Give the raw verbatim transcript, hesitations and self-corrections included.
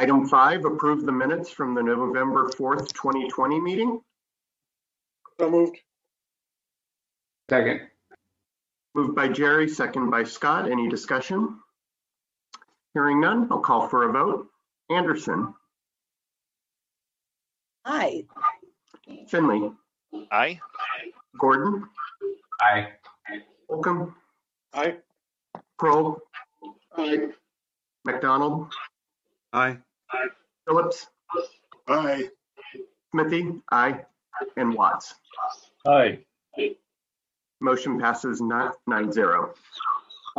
Item five, approve the minutes from the November fourth, twenty twenty meeting. So moved. Second. Moved by Jerry, second by Scott. Any discussion? Hearing none, I'll call for a vote. Anderson, Aye. Finley, Aye. Gordon, Aye. Holcomb, Aye. Kroll, Aye. McDonald, Aye. Phillips, Aye. Smithy, aye, and Watts. Aye. Motion passes nine, nine zero.